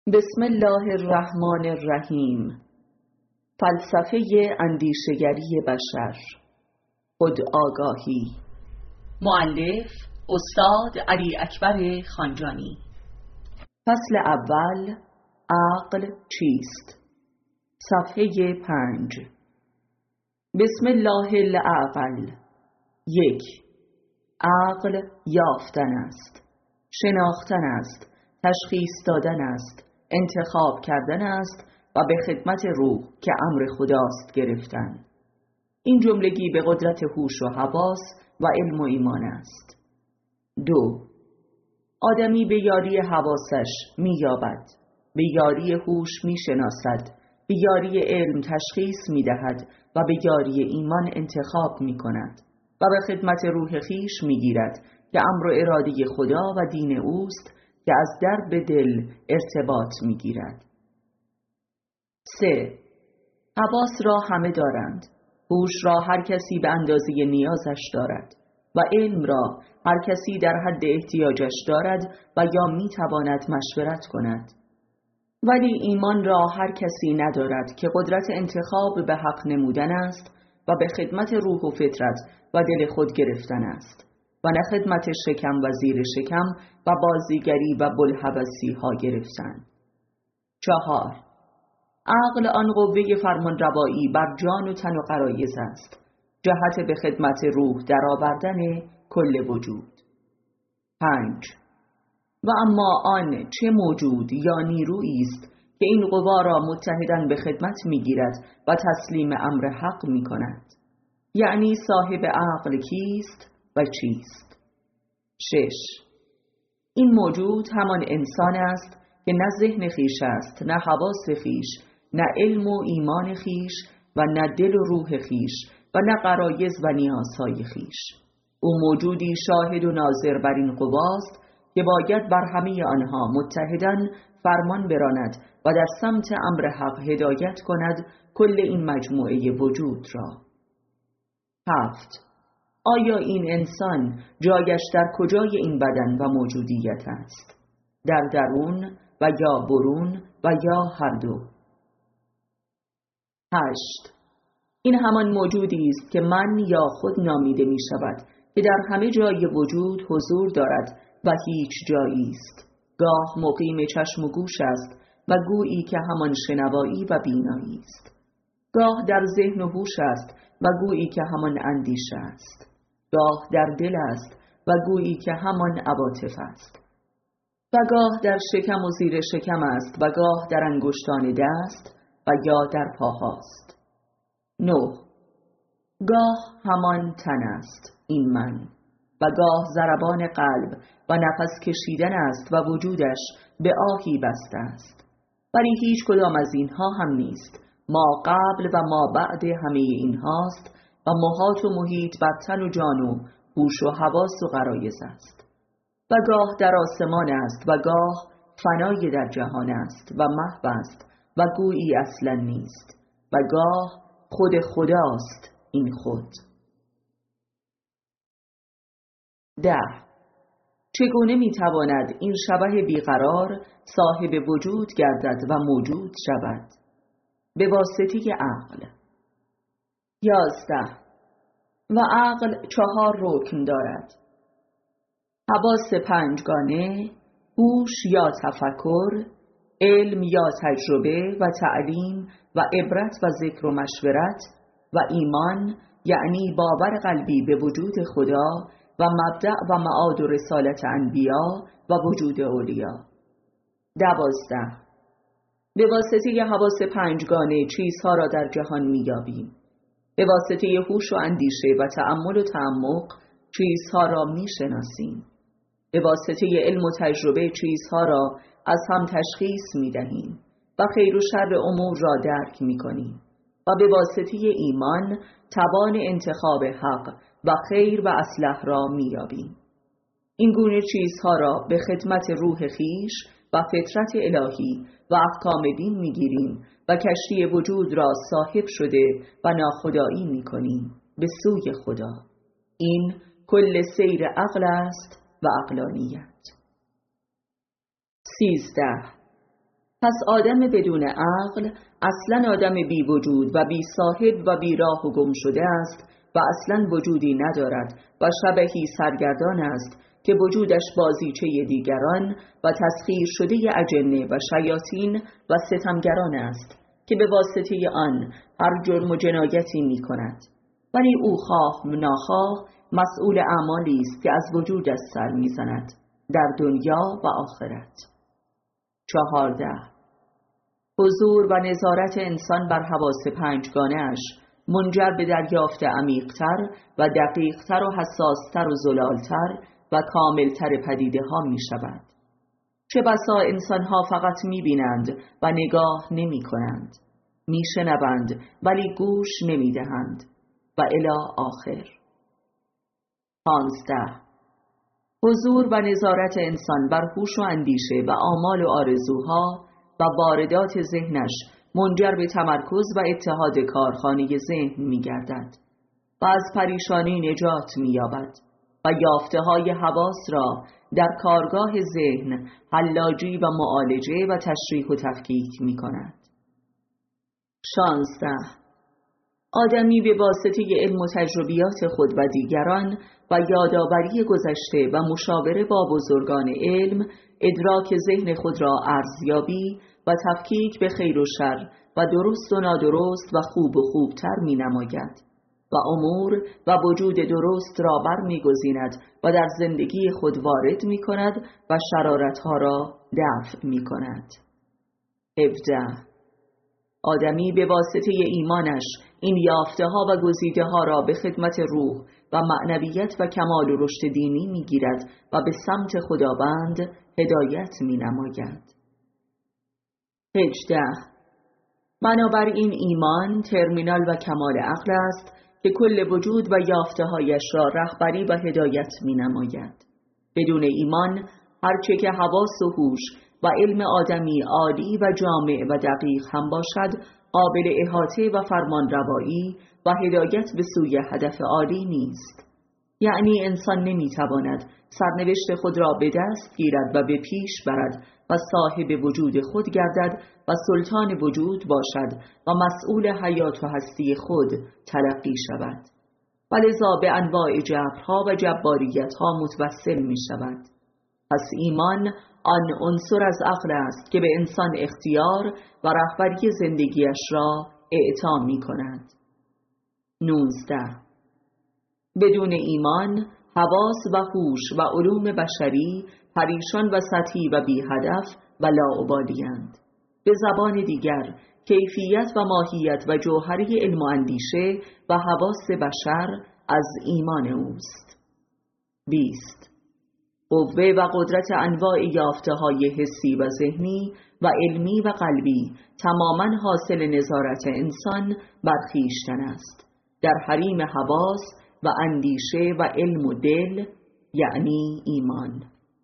بسم الله الرحمن الرحیم. فلسفه اندیشگری بشر. خودآگاهی. مؤلف استاد علی اکبر خانجانی. فصل اول. عقل چیست؟ صفحه 5. بسم الله الاعقل. 1. عقل یافتن است، شناختن است، تشخیص دادن است، انتخاب کردن است و به خدمت روح که امر خداست گرفتن. این جملگی به قدرت هوش و حواس و علم و ایمان است. 2. آدمی به یاری حواسش می‌یابد، به یاری هوش می‌شناسد، به یاری علم تشخیص می‌دهد و به یاری ایمان انتخاب می‌کند و به خدمت روح خیش می‌گیرد که امر و اراده خدا و دین اوست که از در به دل ارتباط می‌گیرد. 3. حواس را همه دارند. هوش را هر کسی به اندازه نیازش دارد و علم را هر کسی در حد احتیاجش دارد و یا می‌تواند مشورت کند. ولی ایمان را هر کسی ندارد که قدرت انتخاب به حق نمودن است و به خدمت روح و فطرت و دل خود گرفتن است و نه خدمت شکم و زیر شکم و بازیگری و بوالهوسی ها گرفتن. 4. عقل آن قوه فرمانروایی بر جان و تن و غرایز است، جهت به خدمت روح درآوردن کل وجود. 5. و اما آن چه موجود یا نیرویی است که این قوا را متحداً به خدمت می‌گیرد و تسلیم امر حق می‌کند؟ یعنی صاحب عقل کیست و چیست؟ 6. این موجود همان انسان است که نه ذهن خیش است، نه حواس خیش، نه علم و ایمان خیش و نه دل و روح خیش و نه غرایز و نیازهای خیش. او موجودی شاهد و ناظر بر این قواست که باید بر همه آنها متحداً فرمان براند و در سمت امر حق هدایت کند کل این مجموعه وجود را. 7. آیا این انسان جایش در کجای این بدن و موجودیت است؟ در درون و یا برون و یا هر دو؟ 8. این همان موجودی است که من یا خود نامیده می شود که در همه جای وجود حضور دارد و هیچ جایی است. گاه مقیم چشم و گوش است و گویی که همان شنوایی و بینایی است. گاه در ذهن و هوش است و گویی که همان اندیشه است. گاه در دل است و گویی که همان عواطف است. و گاه در شکم و زیر شکم است و گاه در انگشتان دست و یا در پاهاست. 9. گاه همان تن است، این من، و گاه ضربان قلب و نفس کشیدن است و وجودش به آهی بسته است. ولی هیچ کدام از اینها هم نیست. ما قبل و ما بعد همه اینهاست و محاط و محیط بر تن و جان و هوش و حواس و غرایز است. و گاه در آسمان است و گاه فنای در جهان است و محو است و گویی اصلا نیست و گاه خود خداست این خود. 10. چگونه میتواند این شبح بیقرار صاحب وجود گردد و موجود شود؟ به واسطه عقل. 11. و عقل 4 رکن دارد: حواس 5 گانه، هوش یا تفکر، علم یا تجربه و تعلیم و عبرت و ذکر و مشورت، و ایمان یعنی باور قلبی به وجود خدا و مبدأ و معاد و رسالت انبیا و وجود اولیا. 12. به واسطه حواس 5 گانه چیزها را در جهان می‌یابیم. به واسطه هوش و اندیشه و تأمل و تعمق چیزها را می‌شناسیم. به واسطه علم و تجربه چیزها را از هم تشخیص می‌دهیم و خیر و شر امور را درک می‌کنیم و به واسطه ایمان توان انتخاب حق و خیر و اصلح را می‌یابیم. این گونه چیزها را به خدمت روح خیش و فطرت الهی و احکام دین می‌گیریم و کشتی وجود را صاحب شده و ناخدایی می‌کنیم به سوی خدا. این کل سیر عقل است و عقلانیت. 13. پس آدم بدون عقل اصلا آدم بی وجود و بی صاحب و بی راه و گم شده است و اصلا وجودی ندارد و شبحی سرگردان است که وجودش بازیچه دیگران و تسخیر شده اجنه و شیاطین و ستمگران است که به واسطه آن هر جرم و جنایتی می کند، ولی او خواه ناخواه مسئول اعمالی است که از وجودش سر می زند در دنیا و آخرت. 14. حضور و نظارت انسان بر حواس پنجگانه اش منجر به دریافت عمیق‌تر و دقیق‌تر و حساس‌تر و زلال‌تر و کاملتر پدیده ها می شود. چه بسا انسان ها فقط می بینند و نگاه نمی کنند، می شنوند ولی گوش نمی دهند و الی آخر. 15. حضور و نظارت انسان بر هوش و اندیشه و آمال و آرزوها و واردات ذهنش منجر به تمرکز و اتحاد کارخانه ذهن می گردد و از پریشانی نجات می یابد و یافته های حواس را در کارگاه ذهن حلاجی و معالجه و تشریح و تفکیک می کند. 16. آدمی به واسطه علم و تجربیات خود و دیگران و یادآوری گذشته و مشاوره با بزرگان علم ادراک ذهن خود را ارزیابی و تفکیک به خیر و شر و درست و نادرست و خوب و خوبتر می نماید و امور و وجود درست را بر می گزیند و در زندگی خود وارد می کند و شرارتها را دفع می کند. 17. آدمی به واسطه ایمانش این یافته ها و گزیده ها را به خدمت روح و معنویت و کمال و رشد دینی می گیرد و به سمت خداوند هدایت می نماید. 18. بنابراین ایمان ترمینال و کمال عقل است که کل وجود و یافته هایش را رهبری و هدایت می نماید. بدون ایمان هرچه که حواس و هوش و علم آدمی عالی و جامع و دقیق هم باشد قابل احاطه و فرمان روایی و هدایت به سوی هدف عالی نیست. یعنی انسان نمی تواند سرنوشت خود را به دست گیرد و به پیش برد و صاحب وجود خود گردد و سلطان وجود باشد و مسئول حیات و هستی خود تلقی شود و لذا به انواع جبرها و جباریتها متوسل می شود. پس ایمان آن عنصر از عقل است که به انسان اختیار و رهبری زندگیش را اعطا می کند. 19. بدون ایمان حواس و هوش و علوم بشری پریشان و سطحی و بی هدف و لاابالی‌اند. به زبان دیگر کیفیت و ماهیت و جوهری علم و اندیشه و حواس بشر از ایمان اوست. 20. قوه و قدرت انواع یافته‌های حسی و ذهنی و علمی و قلبی تماماً حاصل نظارت انسان بر خویشتن است در حریم حواس و اندیشه و علم و دل، یعنی ایمان.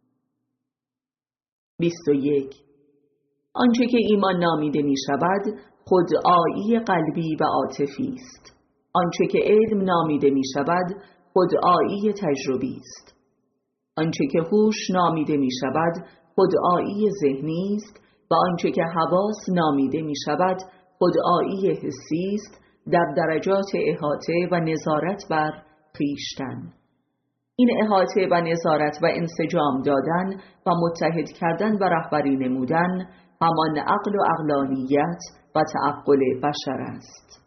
21. آنچه که ایمان نامیده می شود خودآیی قلبی و عاطفی است. آنچه که علم نامیده می شود خودآیی تجربی است. آنچه که هوش نامیده می شود خودآیی ذهنی است و آنچه که حواس نامیده می شود خودآیی حسی است در درجات احاطه و نظارت بر خویشتن. این احاطه و نظارت و انسجام دادن و متحد کردن و رهبری نمودن همان عقل و عقلانیت و تعقل بشر است.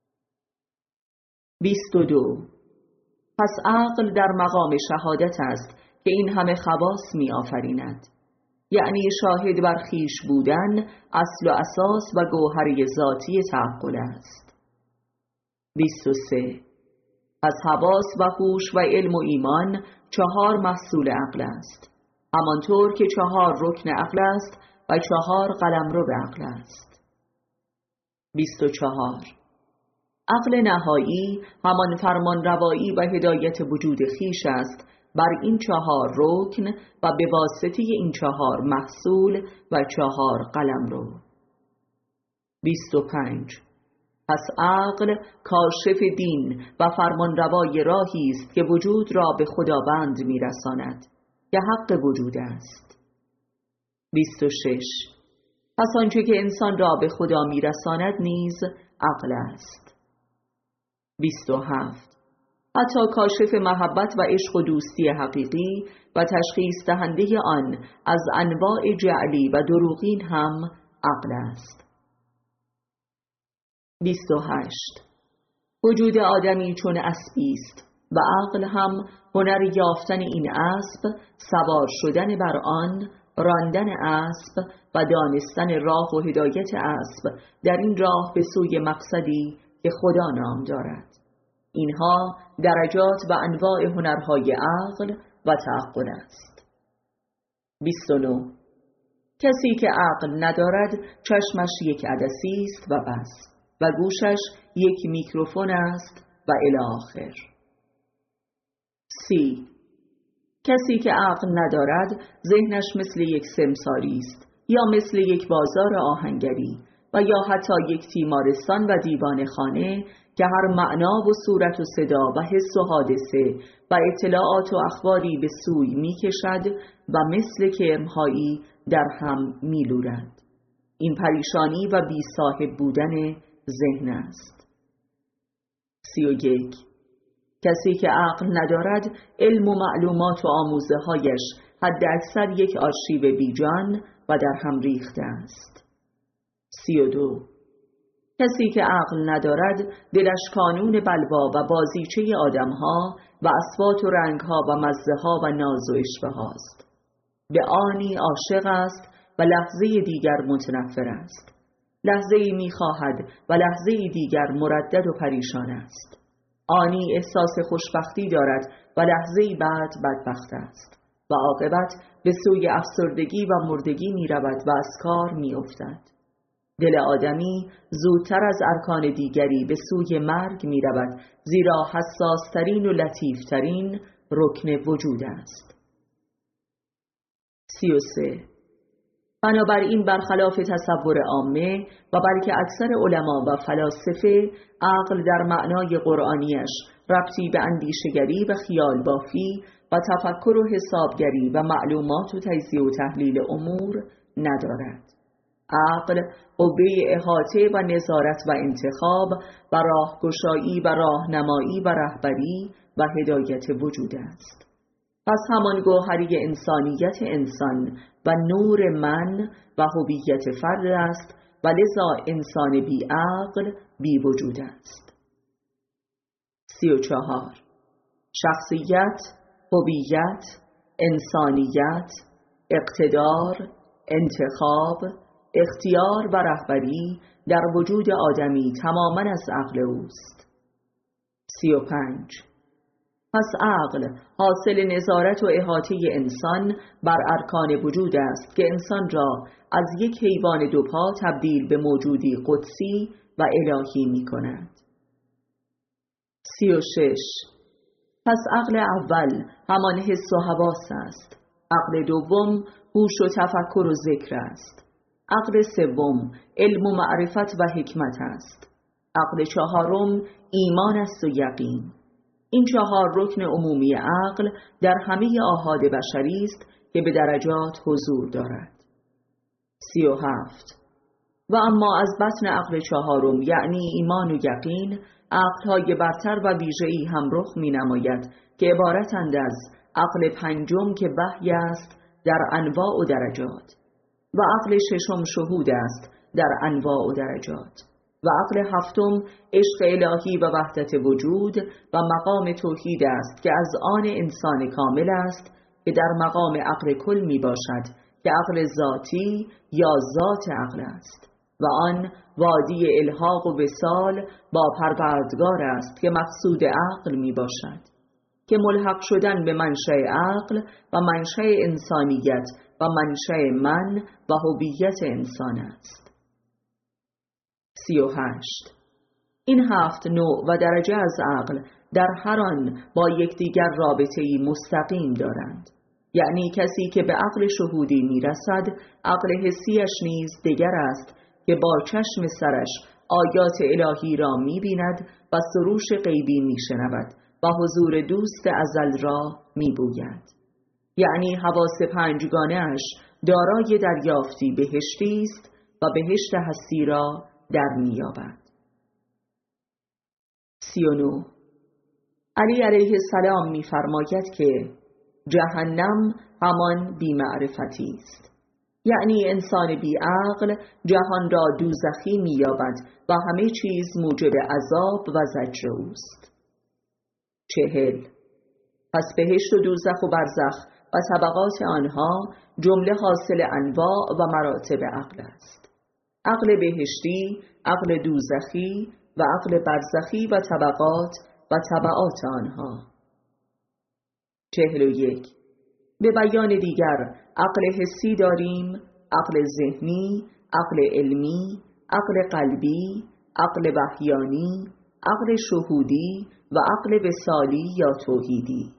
22. پس عقل در مقام شهادت است که این همه خواص می آفریند، یعنی شاهد بر خویش بودن اصل و اساس و گوهری ذاتی تعقل است. 23. پس حواس و هوش و علم و ایمان 4 محصول عقل است، همانطور که 4 رکن عقل است و 4 قلمرو به عقل است. 24. عقل نهایی همان فرمان روایی و هدایت وجود خویش است بر این 4 رکن و به واسطه این 4 محصول و 4 قلمرو. 25. پس عقل کاشف دین و فرمانروای راهی است که وجود را به خداوند میرساند که حق وجود است. 26. پس آنچه که انسان را به خدا میرساند نیز عقل است. 27. حتی کاشف محبت و عشق و دوستی حقیقی و تشخیص دهنده آن از انواع جعلی و دروغین هم عقل است. 28. وجود آدمی چون اسبی است و عقل هم هنر یافتن این اسب، سوار شدن بر آن، راندن اسب و دانستن راه و هدایت اسب در این راه به سوی مقصدی که خدا نام دارد. اینها درجات و انواع هنرهای عقل و تعقل است. 29. کسی که عقل ندارد چشمش یک عدسی است و بس و گوشش یک میکروفون است و الی آخر. 30. کسی که عقل ندارد ذهنش مثل یک سمساری است یا مثل یک بازار آهنگری و یا حتی یک تیمارستان و دیوان خانه که هر معنا و صورت و صدا و حس و حادثه و اطلاعات و اخباری به سوی می کشد و مثل کرمهایی در هم می لورد. این پریشانی و بی صاحب بودن ذهن است. 31. کسی که عقل ندارد علم و معلومات و آموزه هایش حد اکثر یک آرشیو بیجان و در هم ریخته است. 32. کسی که عقل ندارد دلش کانون بلوا و بازیچه آدمها و اصوات و رنگها و مزه ها و ناز و اشوه هاست. به آنی عاشق است و لحظه دیگر متنفر است. لحظه ای می خواهد و لحظه دیگر مردد و پریشان است. آنی احساس خوشبختی دارد و لحظه بعد بدبخت است و عاقبت به سوی افسردگی و مردگی می رود و از کار می افتد. دل آدمی زودتر از ارکان دیگری به سوی مرگ می رود، زیرا حساسترین و لطیفترین رکن وجود است. 33. بنابراین برخلاف تصور عامه و بلکه اکثر علما و فلاسفه، عقل در معنای قرآنیش ربطی به اندیشگری و خیال بافی و تفکر و حسابگری و معلومات و تجزیه و تحلیل امور ندارد. عقل قوه احاطه و نظارت و انتخاب و راهگشایی و راهنمایی و رهبری و هدایت وجود است. پس همان گوهری انسانیت انسان و نور من و هویت فرد است و لذا انسان بی عقل بی وجود است. 34. شخصیت، هویت، انسانیت، اقتدار، انتخاب، اختیار و رهبری در وجود آدمی تماماً از عقل اوست. 35. پس عقل حاصل نظارت و احاطه انسان بر ارکان وجود است که انسان را از یک حیوان دوپا تبدیل به موجودی قدسی و الهی می کند. 36. پس عقل اول همان حس و حواس است. عقل دوم هوش و تفکر و ذکر است. عقل سوم علم و معرفت و حکمت است. عقل چهارم ایمان است و یقین. این 4 رکن عمومی عقل در همه آحاد بشری است که به درجات حضور دارد. 37. و اما از بطن عقل 4 یعنی ایمان و یقین، عقل‌های برتر و ویژه‌ای هم رخ می‌نماید که عبارتند از عقل 5 که وحی است در انواع و درجات و عقل 6 شهود است در انواع و درجات و عقل 7 عشق الهی و وحدت وجود و مقام توحید است که از آن انسان کامل است که در مقام عقل کل می باشد که عقل ذاتی یا ذات عقل است و آن وادی الحاق و وصال با پروردگار است که مقصود عقل می باشد که ملحق شدن به منشأ عقل و منشأ انسانیت و منشأ من و هویت انسان است. 38. این 7 نوع و درجه از عقل در هر آن با یکدیگر رابطه‌ای مستقیم دارند. یعنی کسی که به عقل شهودی میرسد، عقل حسیش نیز دیگر است که با چشم سرش آیات الهی را می‌بیند و سروش غیبی می‌شنود و حضور دوست ازل را می‌بوید. یعنی حواس 5 گانه‌اش دارای دریافتی بهشتی است و بهشت هستی را در می‌یابد. 39. علی علیه السلام می‌فرماید که جهنم همان بی‌معرفتی است، یعنی انسان بی‌عقل جهان را دوزخی می‌یابد و همه چیز موجب عذاب و زجر اوست. 40. پس بهشت و دوزخ و برزخ و طبقات آنها جمله حاصل انواع و مراتب عقل است. عقل بهشتی، عقل دوزخی و عقل برزخی و طبقات و تبعات آنها. 41. به بیان دیگر عقل حسی داریم، عقل ذهنی، عقل علمی، عقل قلبی، عقل وحیانی، عقل شهودی و عقل وصالی یا توحیدی.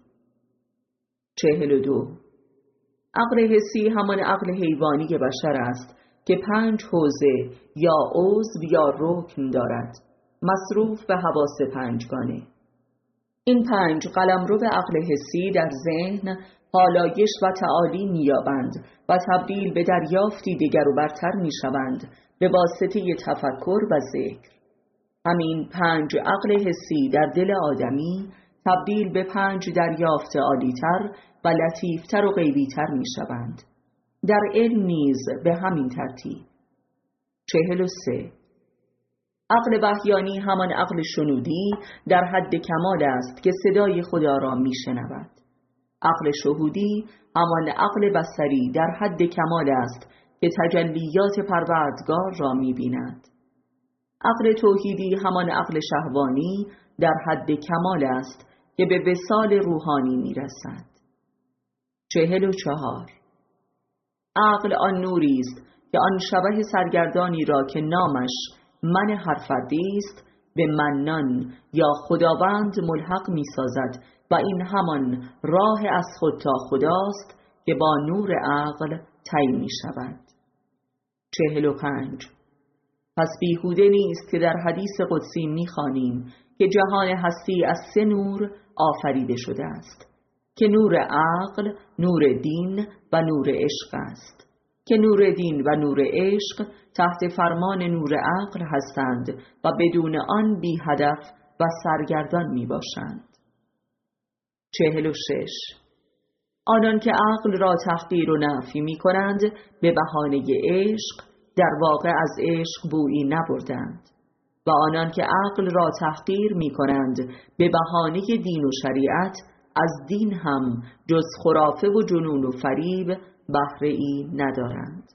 42. عقل حسی همان عقل حیوانی بشر است که 5 حوزه یا عضو یا رکن دارد، مصروف به حواس 5گانه. این 5 قلمرو عقل حسی در ذهن پالایش و تعالی می‌یابند و تبدیل به دریافتی دیگر و برتر می‌شوند به واسطه تفکر و ذکر. همین 5 عقل حسی در دل آدمی تبدیل به 5 دریافت عالی‌تر و لطیفتر و غیبی‌تر می‌شوند. در علم نیز به همین ترتیب. 43. عقل وحیانی همان عقل شنودی در حد کمال است که صدای خدا را می‌شنود. عقل شهودی همان عقل بصری در حد کمال است که تجلیات پروردگار را می‌بیند. عقل توحیدی همان عقل شهوانی در حد کمال است که به وصال روحانی می‌رسد. 44. عقل آن نوری است که آن شبح سرگردانی را که نامش من هر فردی است به منان یا خداوند ملحق می سازد و این همان راه از خود تا خداست که با نور عقل طی می شود. 45. پس بیهوده نیست که در حدیث قدسی می خوانیم که جهان هستی از 3 نور آفریده شده است، که نور عقل، نور دین و نور عشق است، که نور دین و نور عشق تحت فرمان نور عقل هستند و بدون آن بی هدف و سرگردان می باشند. 46. آنان که عقل را تحقیر و نفی می کنند به بهانه عشق در واقع از عشق بویی نبردند و آنان که عقل را تحقیر می کنند به بهانه دین و شریعت از دین هم جز خرافه و جنون و فریب بهره‌ای ندارند.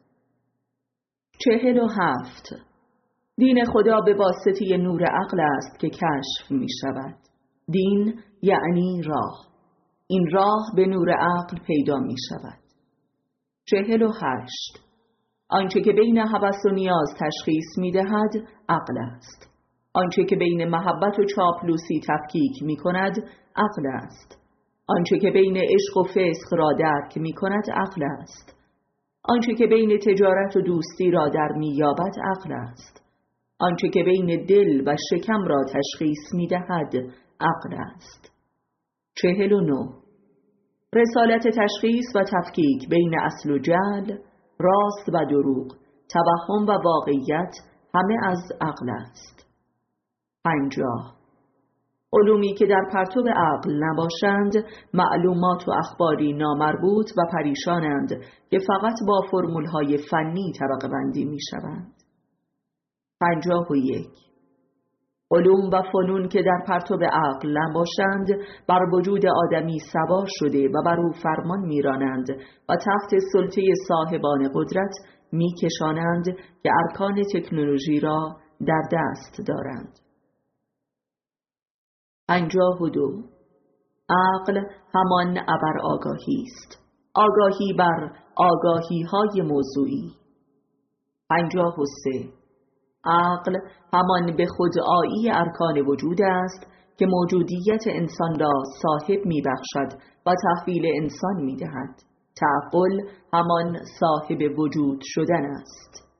47. دین خدا به واسطه نور عقل است که کشف می شود. دین یعنی راه. این راه به نور عقل پیدا می شود. 48. آنچه که بین هوس و نیاز تشخیص می دهد عقل است. آنچه که بین محبت و چاپلوسی تفکیک می کند عقل است. آنچه که بین عشق و فسق را درک می کند عقل است. آنچه که بین تجارت و دوستی را در می یابد عقل است. آنچه که بین دل و شکم را تشخیص می دهد عقل است. 49. رسالت تشخیص و تفکیک بین اصل و جعل، راست و دروغ، توهم و واقعیت همه از عقل است. 50. علومی که در پرتو عقل نباشند معلومات و اخباری نامربوط و پریشانند که فقط با فرمولهای فنی طبقه بندی می شوند. 51. علوم و فنون که در پرتو عقل نباشند بر وجود آدمی سوار شده و بر او فرمان میرانند و تحت سلطه صاحبان قدرت میکشانند که ارکان تکنولوژی را در دست دارند. 52. عقل همان ابر آگاهی است، آگاهی بر آگاهی های موضوعی. 53. عقل همان به خودآیی ارکان وجود است که موجودیت انسان را صاحب می بخشد و تحویل انسان می دهد. تعقل همان صاحب وجود شدن است.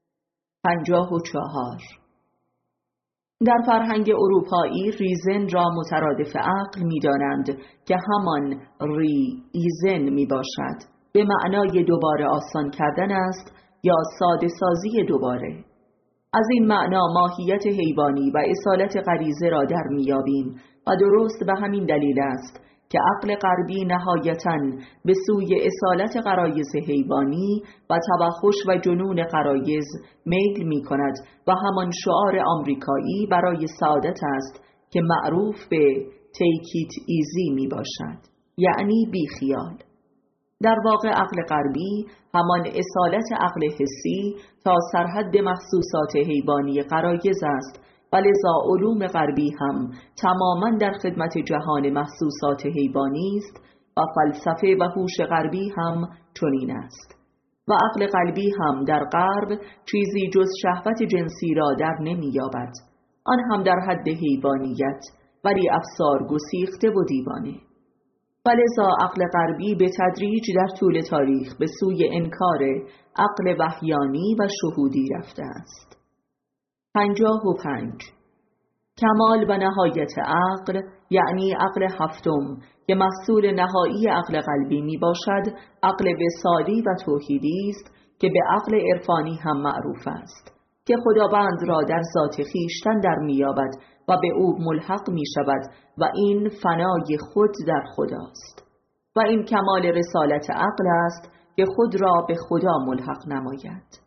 54. در فرهنگ اروپایی ریزن را مترادف عقل می دانند که همان ری ایزن می باشد، به معنای دوباره آسان کردن است یا ساده سازی دوباره. از این معنا ماهیت حیوانی و اصالت غریزه را در میابیم و درست به همین دلیل است که عقل غربی نهایتاً به سوی اصالت غرایز حیوانی و توحش و جنون غرایز میل می کند و همان شعار آمریکایی برای سعادت است که معروف به take it easy می باشد، یعنی بی خیال. در واقع عقل غربی همان اصالت عقل حسی تا سرحد محسوسات حیوانی غرایز است و لذا علوم غربی هم تماماً در خدمت جهان محسوسات حیوانی است و فلسفه و هوش غربی هم چنین است و عقل قلبی هم در غرب چیزی جز شهوت جنسی را در نمی‌یابد، آن هم در حد حیوانیت، ولی افسار گسیخته و دیوانه. ولذا عقل غربی به تدریج در طول تاریخ به سوی انکار عقل وحیانی و شهودی رفته است. 55. کمال و نهایت عقل، یعنی عقل هفتم که محصول نهایی عقل قلبی می باشد، عقل وصالی و توحیدی است که به عقل عرفانی هم معروف است، که خداوند را در ذات خویشتن در می‌یابد و به او ملحق می شود و این فنای خود در خداست. و این کمال رسالت عقل است که خود را به خدا ملحق نماید.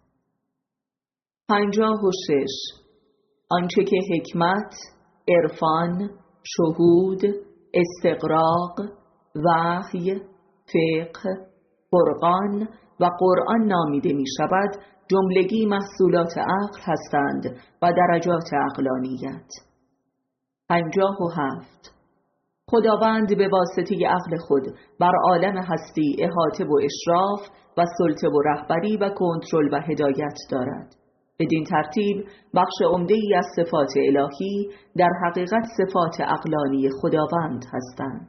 56. آنچه که حکمت، عرفان، شهود، استقراق، وحی، فقه، فرقان و قرآن نامیده می شود، جملگی محصولات عقل هستند و درجات عقلانیت. 57. خداوند به واسطه عقل خود بر عالم هستی احاطه و اشراف و سلطه و رهبری و کنترل و هدایت دارد. بدین ترتیب بخش عمده‌ای از صفات الهی در حقیقت صفات عقلانی خداوند هستند.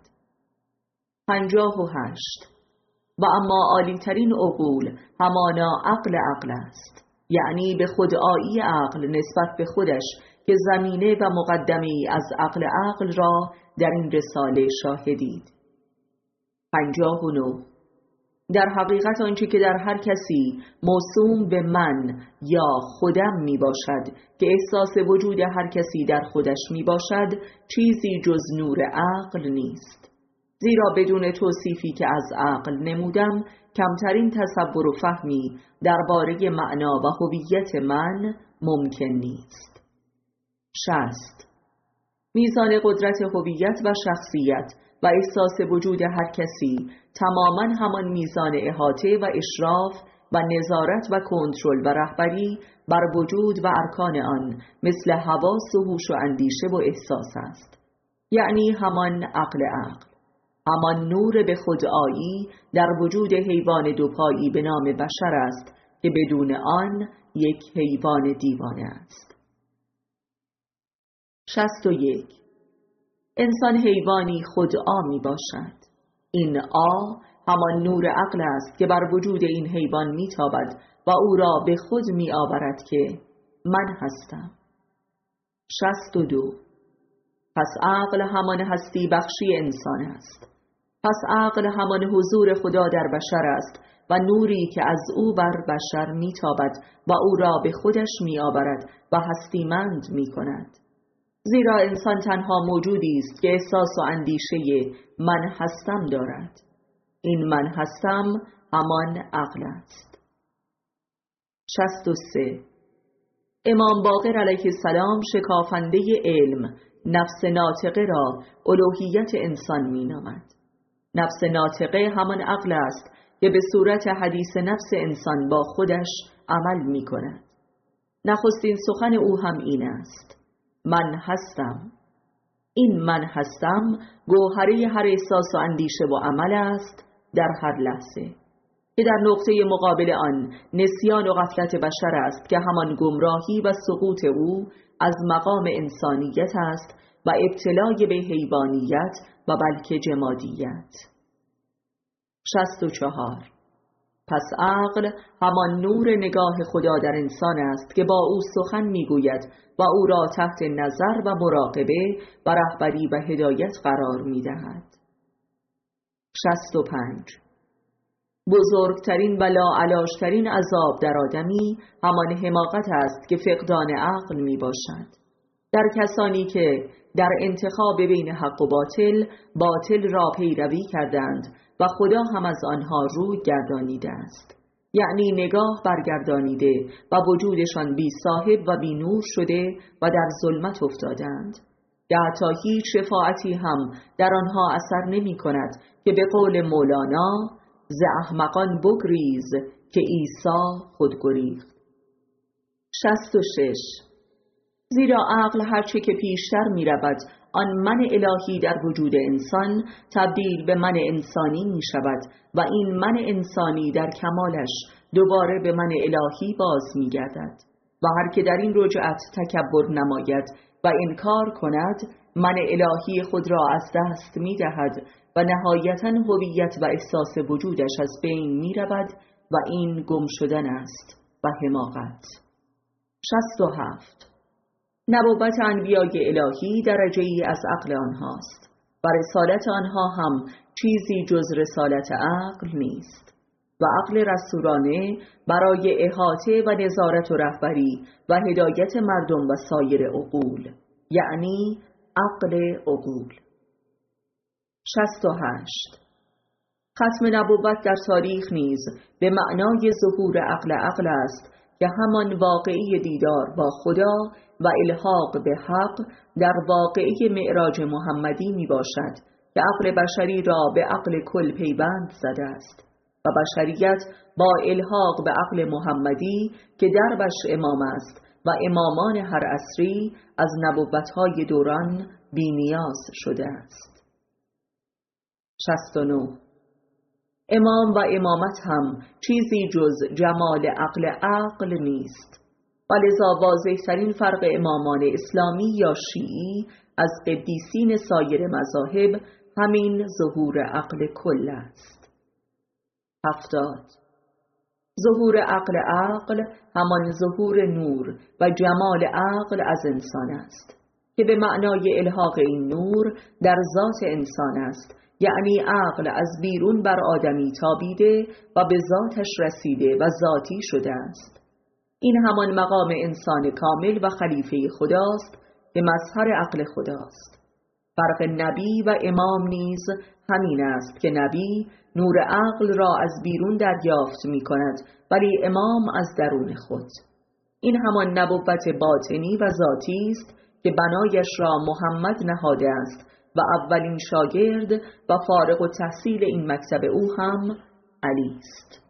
58. و اما عالی‌ترین عقول همانا عقل است، یعنی به خودآیی عقل نسبت به خودش که زمینه و مقدمه‌ای از عقل را در این رساله شاهدید. 59. در حقیقت آنچه که در هر کسی موسوم به من یا خودم می باشد که احساس وجود هر کسی در خودش می باشد چیزی جز نور عقل نیست، زیرا بدون توصیفی که از عقل نمودم کمترین تصور و فهمی درباره معنا و هویت من ممکن نیست. 60. میزان قدرت هویت و شخصیت و احساس وجود هر کسی تماماً همان میزان احاطه و اشراف و نظارت و کنترل و رهبری بر وجود و ارکان آن مثل حواس و هوش و اندیشه و احساس است، یعنی همان عقل، همان نور به خودآیی در وجود حیوان دوپایی به نام بشر است که بدون آن یک حیوان دیوانه است. 61. انسان حیوانی خودآ می باشد. این همان نور عقل است که بر وجود این حیوان می تابد و او را به خود می آورد که من هستم. 62. پس عقل همان هستی بخشی انسان است. پس عقل همان حضور خدا در بشر است و نوری که از او بر بشر می تابد و او را به خودش می آورد و هستیمند می کند. زیرا انسان تنها موجودی است که احساس و اندیشه من هستم دارد. این من هستم همان عقل است. 63. امام باقر علیه السلام شکافنده علم نفس ناطقه را الوهیت انسان می نامد. نفس ناطقه همان عقل است که به صورت حدیث نفس انسان با خودش عمل می کند. نخستین سخن او هم این است: من هستم. این من هستم گوهره هر احساس و اندیشه و عمل است در هر لحظه، که در نقطه مقابل آن نسیان و غفلت بشر است که همان گمراهی و سقوط او از مقام انسانیت است و ابتلای به حیوانیت و بلکه جمادیت. 64. پس عقل همان نور نگاه خدا در انسان است که با او سخن میگوید و او را تحت نظر و مراقبه و رهبری و هدایت قرار میدهد. 65. بزرگترین و لاعلاشترین عذاب در آدمی همان حماقت است که فقدان عقل می باشد. در کسانی که در انتخاب بین حق و باطل را پیروی کردند و خدا هم از آنها روی گردانیده است، یعنی نگاه برگردانیده و وجودشان بی صاحب و بی نور شده و در ظلمت افتادند، که حتی هیچ شفاعتی هم در آنها اثر نمی کند که به قول مولانا ز احمقان بگریز که عیسی خود گریخت. 66. زیرا عقل هرچه که پیشتر می رود آن من الهی در وجود انسان تبدیل به من انسانی می شود و این من انسانی در کمالش دوباره به من الهی باز می گردد و هر که در این رجعت تکبر نماید و انکار کند من الهی خود را از دست می دهد و نهایتاً هویت و احساس وجودش از بین می رود و این گم شدن است و حماقت. 67. نبوت انبیای الهی درجه‌ای از عقل آنهاست و رسالت آنها هم چیزی جز رسالت عقل نیست و عقل رسولانه برای احاطه و نظارت و رهبری و هدایت مردم و سایر عقول، یعنی عقل عقول. 68. ختم نبوت در تاریخ نیز به معنای ظهور عقل است که همان واقعی دیدار با خدا و الحاق به حق در واقعی معراج محمدی می باشد که عقل بشری را به عقل کل پیوند زده است و بشریت با الحاق به عقل محمدی که دربش امام است و امامان هر عصری از نبوتهای دوران بی‌نیاز شده است. 69. امام و امامت هم چیزی جز جمال عقل نیست و لذا واضح‌ترین فرق امامان اسلامی یا شیعی از قدیسین سایر مذاهب همین ظهور عقل کل است. 70. ظهور عقل همان ظهور نور و جمال عقل از انسان است که به معنای الحاق این نور در ذات انسان است، یعنی عقل از بیرون بر آدمی تابیده و به ذاتش رسیده و ذاتی شده است. این همان مقام انسان کامل و خلیفه خداست که مظهر عقل خداست. فرق نبی و امام نیز همین است که نبی نور عقل را از بیرون دریافت می کند ولی امام از درون خود. این همان نبوت باطنی و ذاتی است که بنایش را محمد نهاده است و اولین شاگرد و فارغ التحصیل این مکتب او هم علی است.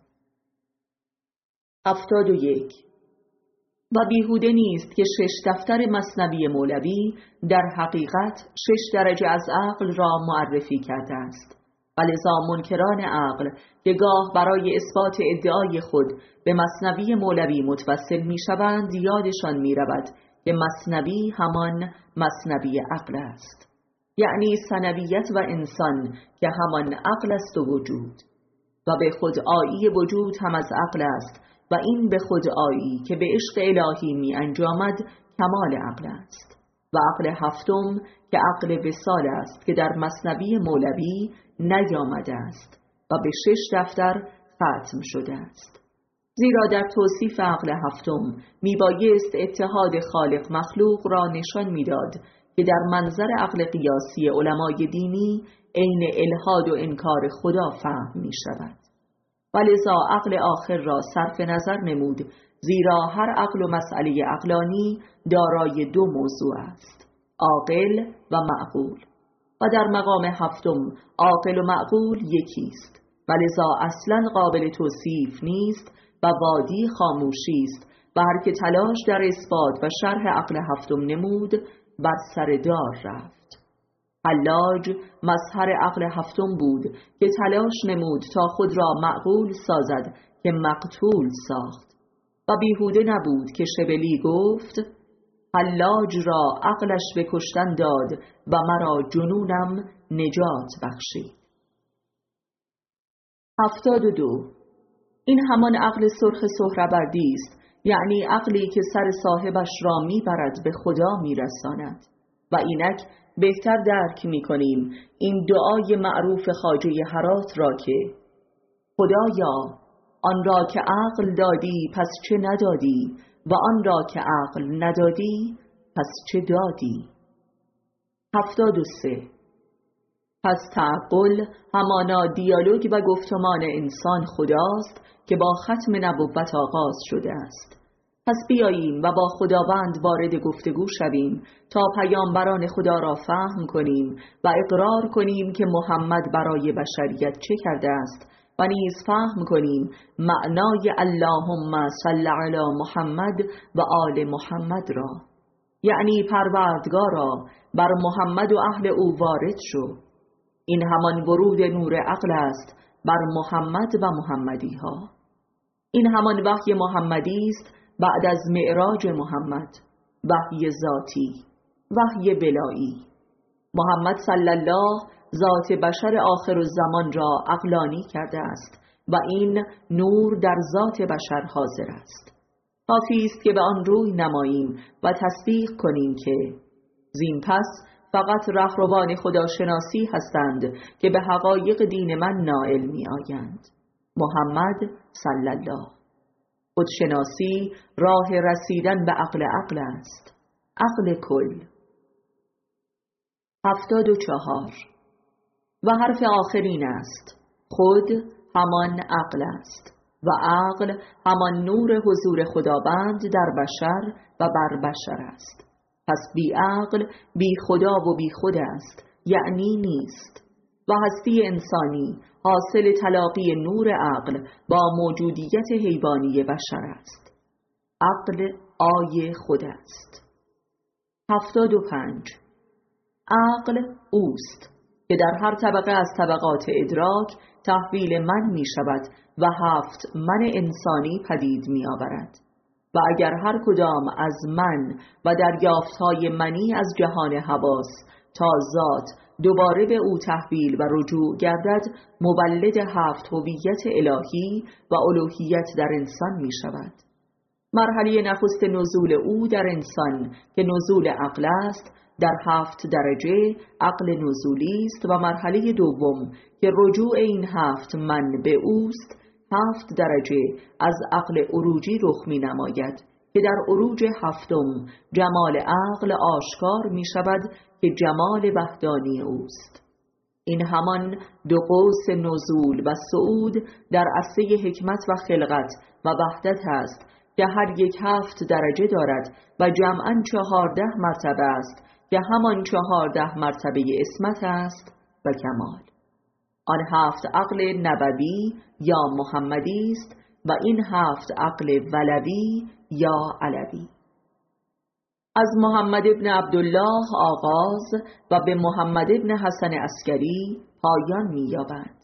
71. و بیهوده نیست که 6 دفتر مثنوی مولوی در حقیقت 6 درجه از عقل را معرفی کرده است و لذا منکران عقل که گاه برای اثبات ادعای خود به مثنوی مولوی متوسل می شوند یادشان می رود که مثنوی همان مثنوی عقل است، یعنی ثنویت و انسان که همان عقل است و وجود و به خودآیی وجود هم از عقل است و این به خودآیی که به عشق الهی می انجامد کمال عقل است و عقل هفتم که عقل وصال است که در مثنوی مولوی نیامده است و به 6 دفتر ختم شده است. زیرا در توصیف عقل هفتم می بایست اتحاد خالق مخلوق را نشان میداد که در منظر عقل قیاسی علمای دینی عین الحاد و انکار خدا فهم می شود. ولذا عقل آخر را صرف نظر نمود، زیرا هر عقل و مسئله عقلانی دارای 2 موضوع است، عاقل و معقول، و در مقام هفتم عاقل و معقول یکی است، ولذا اصلا قابل توصیف نیست و وادی خاموشی است و هر که تلاش در اثبات و شرح عقل هفتم نمود بر سر دار رفت. حلاج مظهر عقل هفتم بود که تلاش نمود تا خود را معقول سازد که مقتول ساخت و بیهوده نبود که شبلی گفت حلاج را عقلش به کشتن داد و مرا جنونم نجات بخشید. 72. این همان عقل سرخ سهروردی است، یعنی عقلی که سر صاحبش را میبرد به خدا میرساند و اینک بهتر درک میکنیم این دعای معروف خواجه هرات را که خدایا آن را که عقل دادی پس چه ندادی و آن را که عقل ندادی پس چه دادی؟ 73. پس تعقل همانا دیالوگ و گفتمان انسان خداست که با ختم نبوت آغاز شده است. پس بیاییم و با خداوند وارد گفتگو شویم تا پیامبران خدا را فهم کنیم و اقرار کنیم که محمد برای بشریت چه کرده است و نیز فهم کنیم معنای اللهم صل علی محمد و آل محمد را، یعنی پروردگارا بر محمد و اهل او وارد شو. این همان ورود نور عقل است بر محمد و محمدی ها. این همان وحی محمدی است بعد از معراج محمد، وحی ذاتی، وحی بلایی. محمد صلی الله ذات بشر آخر الزمان را عقلانی کرده است و این نور در ذات بشر حاضر است. کافی است که به آن روی نماییم و تصدیق کنیم که زین پس فقط رهروان خداشناسی هستند که به حقایق دین من نائل می آیند. محمد صلی الله. خودشناسی راه رسیدن به عقل است، عقل کل. 74. و حرف آخرین است. خود همان عقل است و عقل همان نور حضور خداوند در بشر و بر بشر است. پس بی عقل بی خدا و بی خود است، یعنی نیست. و هستی انسانی حاصل تلاقی نور عقل با موجودیت حیوانی بشر است. عقل آی خود است. 75. عقل اوست که در هر طبقه از طبقات ادراک تحویل من می شود و 7 من انسانی پدید می آورد. و اگر هر کدام از من و دریافتهای منی از جهان حواس تا ذات دوباره به او تحویل و رجوع گردد، مولد 7 هویت الهی و الوهیت در انسان می شود. مرحله نخست نزول او در انسان که نزول عقل است در 7 درجه عقل نزولی است و مرحله دوم که رجوع این 7 من به اوست 7 درجه از عقل عروجی رخ می نماید که در عروج 7 جمال عقل آشکار می شود که جمال وحدانی اوست. این همان 2 قوس نزول و صعود در عرصه حکمت و خلقت و وحدت است که هر یک 7 درجه دارد و جمعاً 14 مرتبه است که همان 14 مرتبه اسمت است و کمال. آن 7 عقل نبوی یا محمدی است و این 7 عقل ولوی یا علوی. از محمد ابن عبدالله آغاز و به محمد ابن حسن عسکری پایان می‌یابد.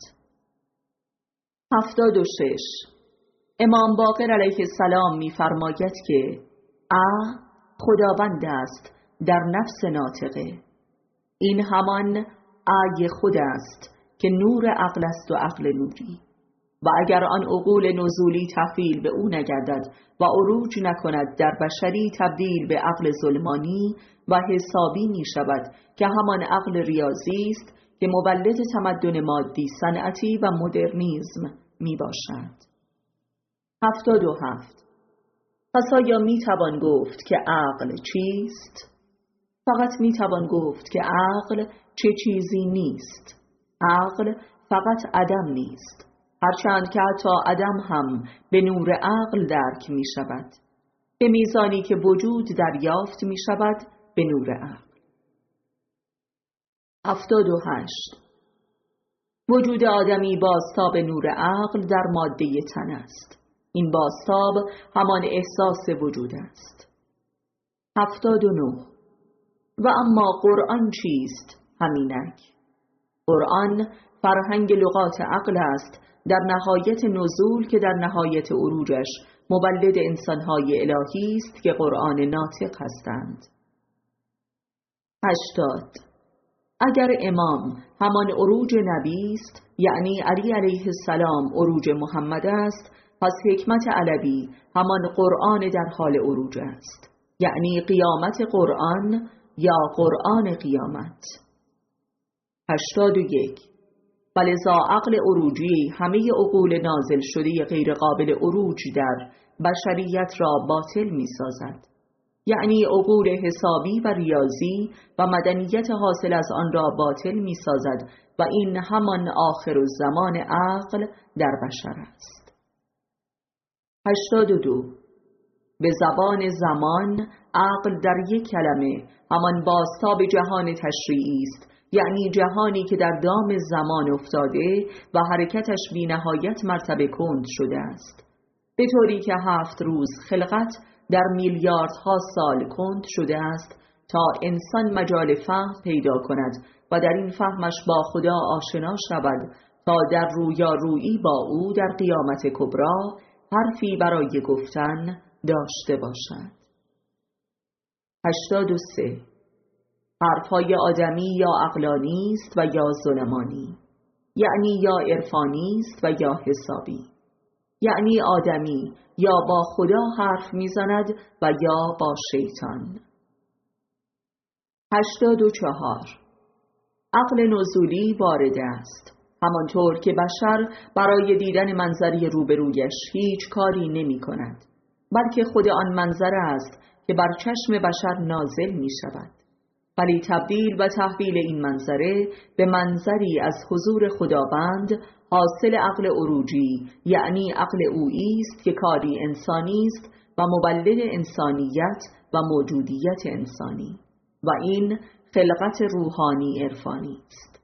76. امام باقر علیه السلام می‌فرماید که خداوند است در نفس ناطقه. این همان ای خود است که نور عقل است و عقل نوری. و اگر آن عقول نزولی تحویل به او نگردد و عروج نکند در بشری تبدیل به عقل ظلمانی و حسابی می شود که همان عقل ریاضی است که مولد تمدن مادی صنعتی و مدرنیزم می باشد. 77. پس آیا می توان گفت که عقل چیست؟ فقط می توان گفت که عقل چه چیزی نیست. عقل فقط عدم نیست، هرچند که حتی عدم هم به نور عقل درک می شود، به میزانی که وجود دریافت می شود به نور عقل. 78. وجود آدمی بازتاب نور عقل در ماده تن است. این بازتاب همان احساس وجود است. 79. و اما قرآن چیست؟ همینک. قرآن فرهنگ لغات عقل است در نهایت نزول که در نهایت عروجش مولد انسانهای الهی است که قرآن ناطق هستند. 80. اگر امام همان عروج نبی است، یعنی علی علیه السلام عروج محمد است، پس حکمت علوی همان قرآن در حال عروج است، یعنی قیامت قرآن یا قرآن قیامت. 81. و لذا عقل عروجی همه عقول نازل شده غیر قابل عروج در بشریت را باطل می سازد. یعنی عقول حسابی و ریاضی و مدنیت حاصل از آن را باطل می سازد و این همان آخرالزمان عقل در بشر است. 82. به زبان زمان، عقل در یک کلمه همان بازتاب جهان تشریعی است، یعنی جهانی که در دام زمان افتاده و حرکتش بی نهایت مرتبه کند شده است، به طوری که 7 روز خلقت در میلیاردها سال کند شده است تا انسان مجال فهم پیدا کند و در این فهمش با خدا آشنا شود تا در رویارویی با او در قیامت کبری حرفی برای گفتن داشته باشد. 83. حرفهای آدمی یا عقلانی است و یا ظلمانی، یعنی یا عرفانی است و یا حسابی. یعنی آدمی یا با خدا حرف میزند و یا با شیطان. 84. عقل نزولی وارد است، همانطور که بشر برای دیدن منظری روبرویش هیچ کاری نمی کند، بلکه خود آن منظر است که بر چشم بشر نازل می شود. ولی تبدیل و تحویل این منظره به منظری از حضور خداوند حاصل عقل عروجی، یعنی عقل اویی است که کاری انسانی است و مولد انسانیت و موجودیت انسانی و این خلقت روحانی عرفانی است.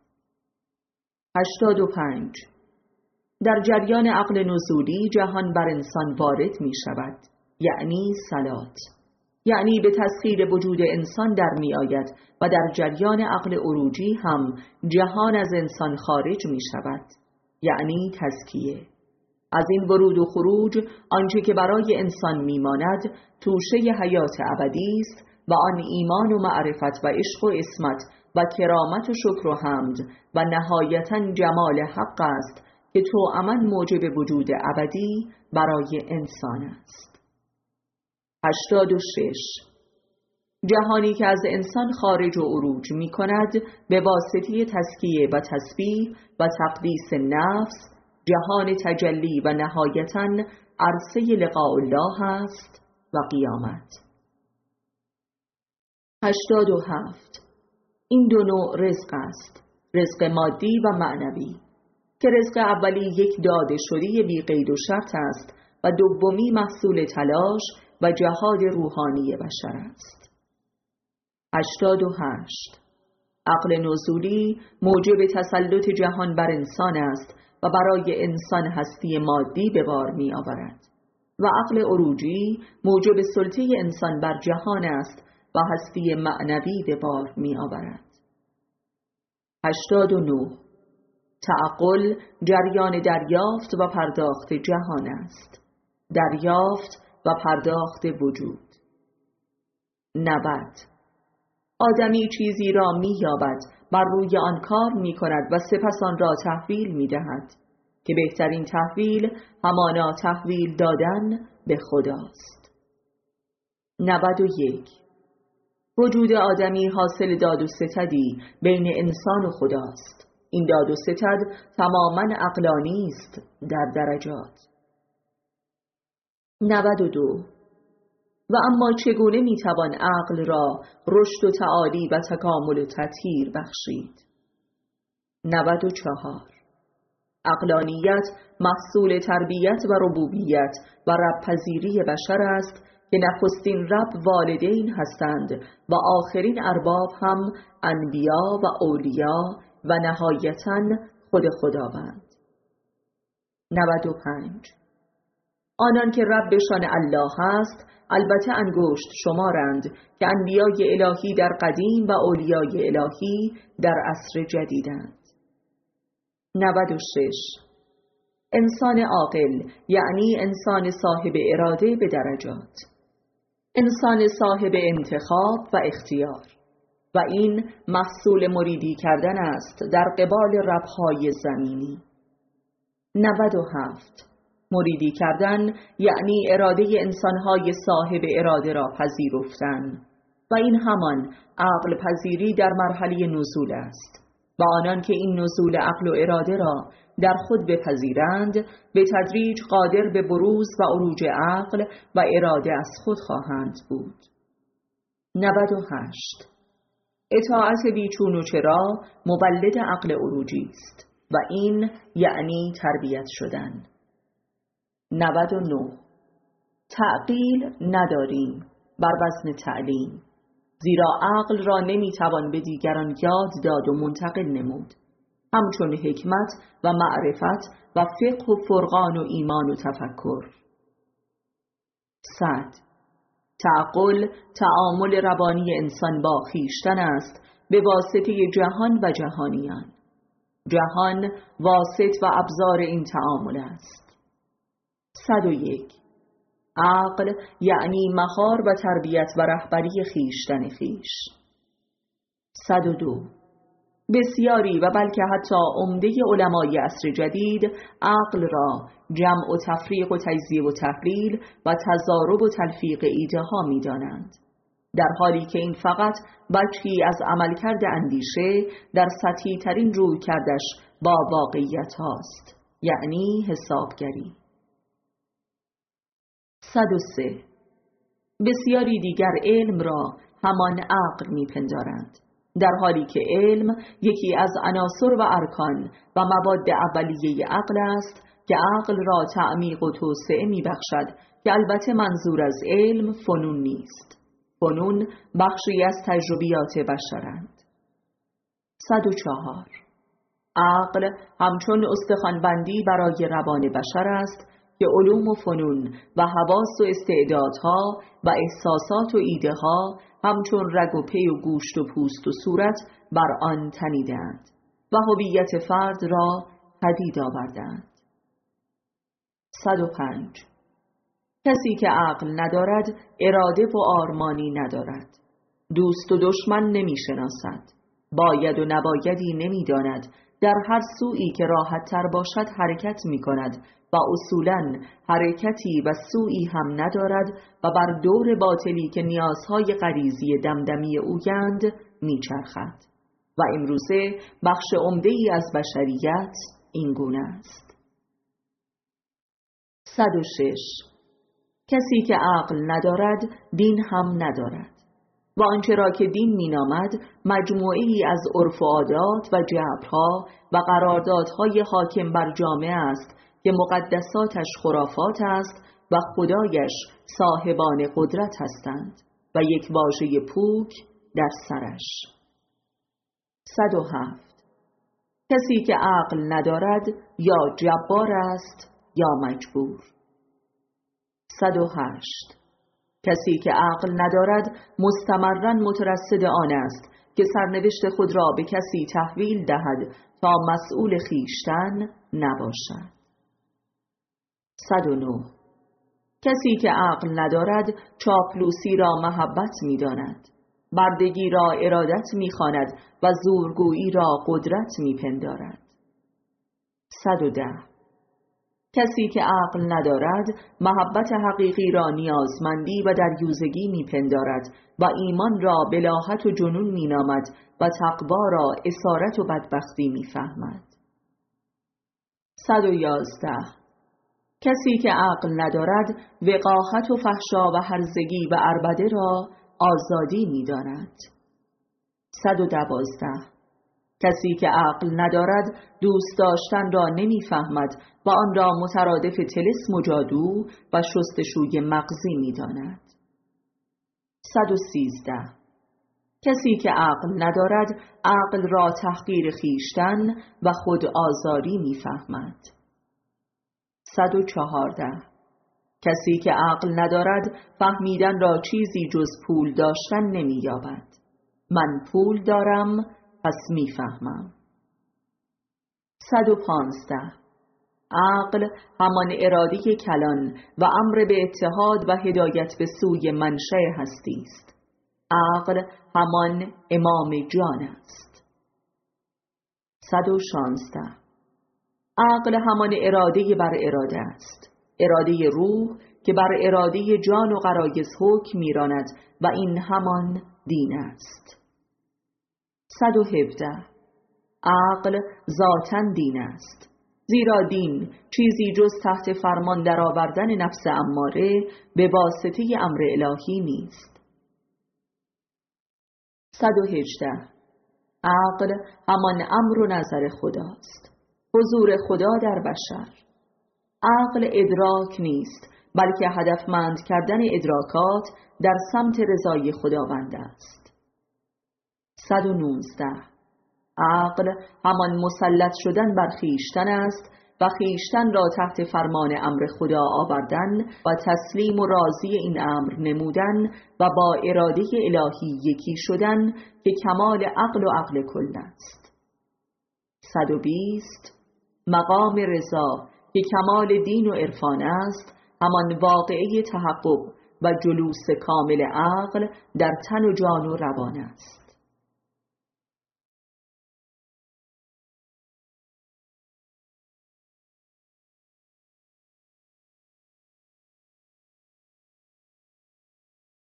85. در جریان عقل نزولی جهان بر انسان وارد می شود، یعنی صلات، یعنی به تسخیر وجود انسان در می آید و در جریان عقل عروجی هم جهان از انسان خارج می شود، یعنی تزکیه. از این ورود و خروج آنچه که برای انسان می ماند توشه حیات ابدی است و آن ایمان و معرفت و عشق و عصمت و کرامت و شکر و حمد و نهایتاً جمال حق است که توأماً موجب وجود ابدی برای انسان است. 86. جهانی که از انسان خارج و عروج می کند به واسطه تزکیه و تسبیح و تقدیس نفس جهان تجلی و نهایتاً عرصه لقاء الله است و قیامت. 87. این دو نوع رزق است، رزق مادی و معنوی، که رزق اولی یک داده شده بی قید و شرط است و دومی محصول تلاش و جهاد روحانی بشر است. 88. عقل نزولی موجب تسلط جهان بر انسان است و برای انسان هستی مادی به بار می آورد و عقل عروجی موجب سلطه انسان بر جهان است و هستی معنوی به بار می آورد. 89. تعقل جریان دریافت و پرداخت جهان است، دریافت و پرداخت وجود. 90. آدمی چیزی را می یابد، بر روی آن کار می کند و سپس آن را تحویل می دهد که بهترین تحویل همانا تحویل دادن به خداست. 91. وجود آدمی حاصل داد و ستدی بین انسان و خداست. این داد و ستد تماماً عقلانی است در درجات. 92. و اما چگونه میتوان عقل را رشد و تعالی و تکامل و تطهیر بخشید؟ 94. عقلانیت محصول تربیت و ربوبیت و رب‌پذیری بشر است که نخستین رب والدین هستند و آخرین ارباب هم انبیا و اولیا و نهایتاً خود خداوند. 95. آنان که ربشان الله است البته انگشت شمارند که انبیای الهی در قدیم و اولیای الهی در عصر جدیدند. 96. انسان عاقل یعنی انسان صاحب اراده به درجات، انسان صاحب انتخاب و اختیار و این محصول مریدی کردن است در قبال رب‌های زمینی. 97. مریدی کردن یعنی اراده انسانهای صاحب اراده را پذیرفتن و این همان عقل پذیری در مرحله نزول است. و آنان که این نزول عقل و اراده را در خود بپذیرند به تدریج قادر به بروز و عروج عقل و اراده از خود خواهند بود. 98. اطاعت بیچون و چرا مولد عقل عروجی است و این یعنی تربیت شدن. 99. تعقیل نداریم بر وزن تعلیم، زیرا عقل را نمیتوان به دیگران یاد داد و منتقل نمود، همچون حکمت و معرفت و فقه و فرقان و ایمان و تفکر. 100. تعقل تعامل روانی انسان با خویشتن است به واسطه جهان و جهانیان. جهان واسط و ابزار این تعامل است. 101. عقل یعنی مهار و تربیت و رهبری خویشتن خویش. 102. بسیاری و بلکه حتی عمده علمای عصر جدید عقل را جمع و تفریق و تجزیه و تحلیل و تضارب و تلفیق ایده ها می دانند، در حالی که این فقط بخشی از عملکرد اندیشه در سطحی ترین روی کردش با واقعیت هاست، یعنی حسابگری. 103. بسیاری دیگر علم را همان عقل می پندارند، در حالی که علم یکی از عناصر و ارکان و مواد اولیه عقل است که عقل را تعمیق و توسعه می بخشد، که البته منظور از علم فنون نیست. فنون بخشی از تجربیات بشرند. 104. عقل همچون استخوانبندی برای روان بشر است که علوم و فنون و حواس و استعدادها و احساسات و ایده ها همچون رگ و پی و گوشت و پوست و صورت بر آن تنیدند و هویت فرد را پدید آوردند. 105. کسی که عقل ندارد اراده و آرمانی ندارد، دوست و دشمن نمی شناسد، باید و نبایدی نمی داند، در هر سویی که راحت تر باشد حرکت می کند و اصولاً حرکتی و سویی هم ندارد و بر دور باطلی که نیازهای غریزی دمدمی اویند می چرخد و امروزه بخش عمده‌ای از بشریت این گونه است. 106. کسی که عقل ندارد دین هم ندارد و آنچه را که دین مینامد مجموعه‌ای از عرف و عادات و جبرها و قراردادهای حاکم بر جامعه است که مقدساتش خرافات است و خدایش صاحبان قدرت هستند و یک واژه پوک در سرش. 107. کسی که عقل ندارد یا جبار است یا مجبور. 108. کسی که عقل ندارد مستمراً مترصد آن است که سرنوشت خود را به کسی تحویل دهد تا مسئول خویشتن نباشد. 109. کسی که عقل ندارد چاپلوسی را محبت می داند، بردگی را ارادت می خواند و زورگویی را قدرت می پندارد. 110. کسی که عقل ندارد محبت حقیقی را نیازمندی و دریوزگی می پندارد و ایمان را بلاهت و جنون می نامد و تقوا را اسارت و بدبختی می فهمد. 111. کسی که عقل ندارد وقاحت و فحشا و هرزگی و عربده را آزادی می داند. 112. کسی که عقل ندارد دوست داشتن را نمی فهمد و آن را مترادف طلسم و جادو و شستشوی مغزی می داند. 113. کسی که عقل ندارد عقل را تحقیر خویشتن و خود آزاری می فهمد. 114. کسی که عقل ندارد فهمیدن را چیزی جز پول داشتن نمی یابد. من پول دارم پس می فهمم. 115. عقل همان اراده کلان و امر به اتحاد و هدایت به سوی منشأ هستی است. عقل همان امام جان است. 116. عقل همان اراده بر اراده است، اراده روح که بر اراده جان و غرایز حکم میراند و این همان دین است. 117. عقل ذاتاً دین است، زیرا دین چیزی جز تحت فرمان درآوردن نفس اماره به واسطه امر الهی نیست. 118. عقل همان امر و نظر خداست، حضور خدا در بشر. عقل ادراک نیست، بلکه هدفمند کردن ادراکات در سمت رضای خداوند است. 119. عقل همان مسلط شدن بر خویشتن است و خویشتن را تحت فرمان امر خدا آوردن و تسلیم و راضی این امر نمودن و با اراده الهی یکی شدن که کمال عقل و عقل کل است. 120. مقام رضا که کمال دین و عرفان است، همان واقعه تحقق و جلوس کامل عقل در تن و جان و روان است.